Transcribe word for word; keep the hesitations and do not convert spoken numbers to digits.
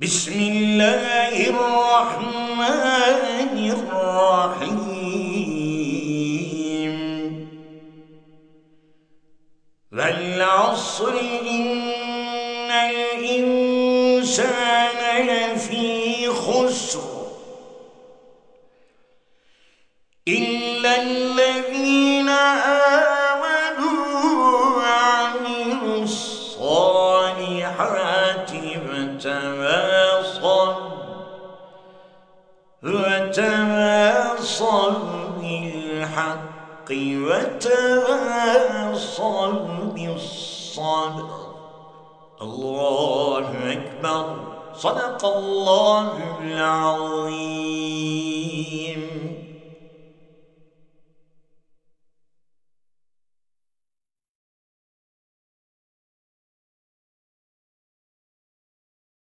بسم الله الرحمن الرحيم والعصر إن الإنسان لفي خسر إلا الذين آمنوا وعملوا الصالحات وتواصوا وتواصوا بالحق وتواصوا بالصبر. الله أكبر. صدق الله العظيم.